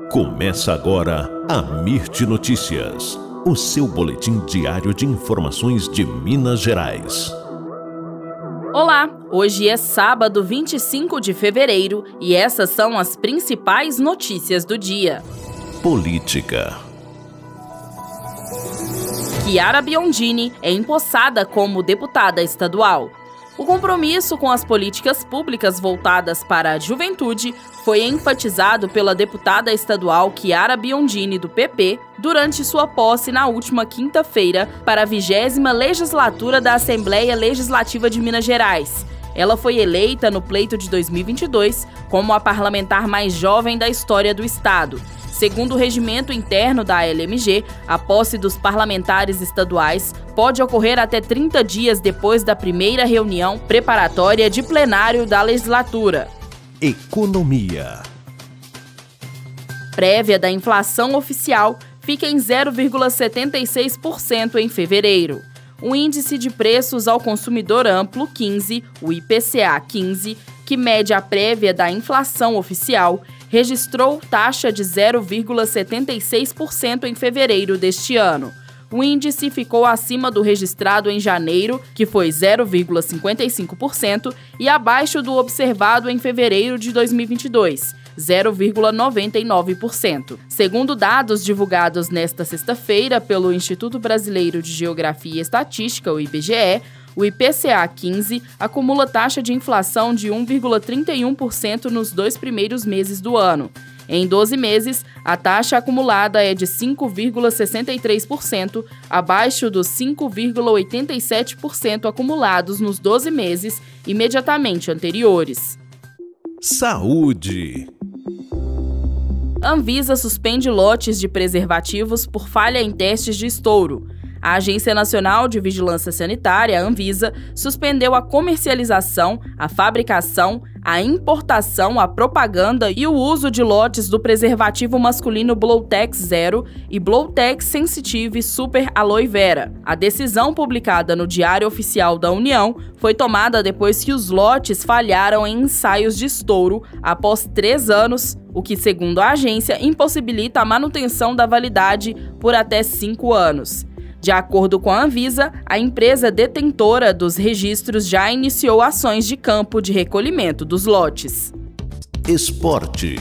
Começa agora a Mirte Notícias, o seu boletim diário de informações de Minas Gerais. Olá, hoje é sábado 25 de fevereiro e essas são as principais notícias do dia. Política. Chiara Biondini é empossada como deputada estadual. O compromisso com as políticas públicas voltadas para a juventude foi enfatizado pela deputada estadual Chiara Biondini, do PP, durante sua posse na última quinta-feira para a 20ª legislatura da Assembleia Legislativa de Minas Gerais. Ela foi eleita no pleito de 2022 como a parlamentar mais jovem da história do estado. Segundo o regimento interno da ALMG, a posse dos parlamentares estaduais pode ocorrer até 30 dias depois da primeira reunião preparatória de plenário da legislatura. Economia. Prévia da inflação oficial fica em 0,76% em fevereiro. O Índice de Preços ao Consumidor Amplo 15, o IPCA 15, que mede a prévia da inflação oficial, registrou taxa de 0,76% em fevereiro deste ano. O índice ficou acima do registrado em janeiro, que foi 0,55%, e abaixo do observado em fevereiro de 2022, 0,99%. Segundo dados divulgados nesta sexta-feira pelo Instituto Brasileiro de Geografia e Estatística, o IBGE, o IPCA 15 acumula taxa de inflação de 1,31% nos 2 primeiros meses do ano. Em 12 meses, a taxa acumulada é de 5,63%, abaixo dos 5,87% acumulados nos 12 meses imediatamente anteriores. Saúde. Anvisa suspende lotes de preservativos por falha em testes de estouro. A Agência Nacional de Vigilância Sanitária, Anvisa, suspendeu a comercialização, a fabricação, a importação, a propaganda e o uso de lotes do preservativo masculino Blowtex Zero e Blowtex Sensitive Super Aloe Vera. A decisão, publicada no Diário Oficial da União, foi tomada depois que os lotes falharam em ensaios de estouro após 3 anos, o que, segundo a agência, impossibilita a manutenção da validade por até 5 anos. De acordo com a Anvisa, a empresa detentora dos registros já iniciou ações de campo de recolhimento dos lotes. Esporte.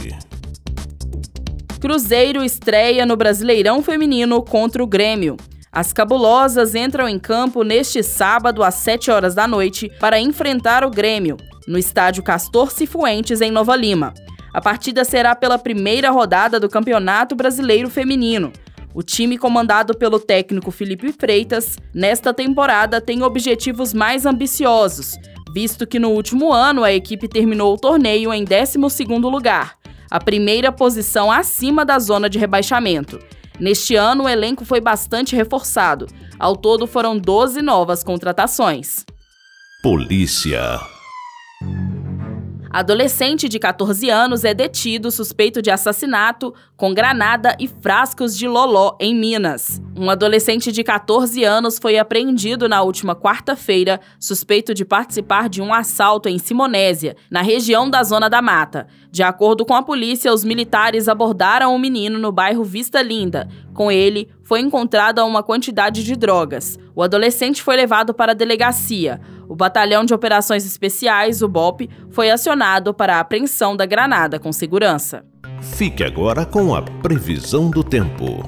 Cruzeiro estreia no Brasileirão Feminino contra o Grêmio. As cabulosas entram em campo neste sábado às 7 horas da noite para enfrentar o Grêmio, no estádio Castor Cifuentes, em Nova Lima. A partida será pela primeira rodada do Campeonato Brasileiro Feminino. O time comandado pelo técnico Felipe Freitas, nesta temporada tem objetivos mais ambiciosos, visto que no último ano a equipe terminou o torneio em 12º lugar, a primeira posição acima da zona de rebaixamento. Neste ano, o elenco foi bastante reforçado. Ao todo, foram 12 novas contratações. Polícia. Adolescente de 14 anos é detido suspeito de assassinato com granada e frascos de loló em Minas. Um adolescente de 14 anos foi apreendido na última quarta-feira, suspeito de participar de um assalto em Simonésia, na região da Zona da Mata. De acordo com a polícia, os militares abordaram o menino no bairro Vista Linda. Com ele, foi encontrada uma quantidade de drogas. O adolescente foi levado para a delegacia. O Batalhão de Operações Especiais, o BOP, foi acionado para a apreensão da granada com segurança. Fique agora com a previsão do tempo.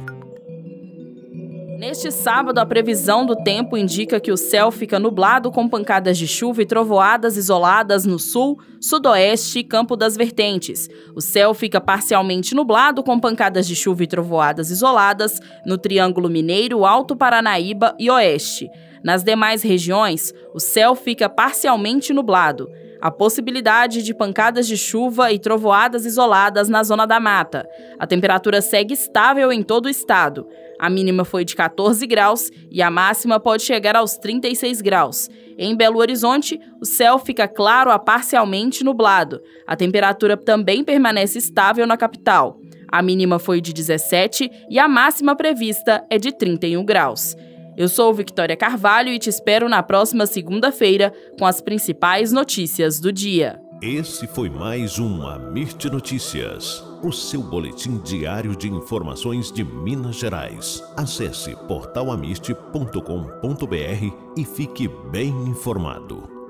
Neste sábado, a previsão do tempo indica que o céu fica nublado com pancadas de chuva e trovoadas isoladas no sul, sudoeste e Campo das Vertentes. O céu fica parcialmente nublado com pancadas de chuva e trovoadas isoladas no Triângulo Mineiro, Alto Paranaíba e Oeste. Nas demais regiões, o céu fica parcialmente nublado. Há possibilidade de pancadas de chuva e trovoadas isoladas na Zona da Mata. A temperatura segue estável em todo o estado. A mínima foi de 14 graus e a máxima pode chegar aos 36 graus. Em Belo Horizonte, o céu fica claro a parcialmente nublado. A temperatura também permanece estável na capital. A mínima foi de 17 e a máxima prevista é de 31 graus. Eu sou Victoria Carvalho e te espero na próxima segunda-feira com as principais notícias do dia. Esse foi mais um Amirte Notícias, o seu boletim diário de informações de Minas Gerais. Acesse portalamirte.com.br e fique bem informado.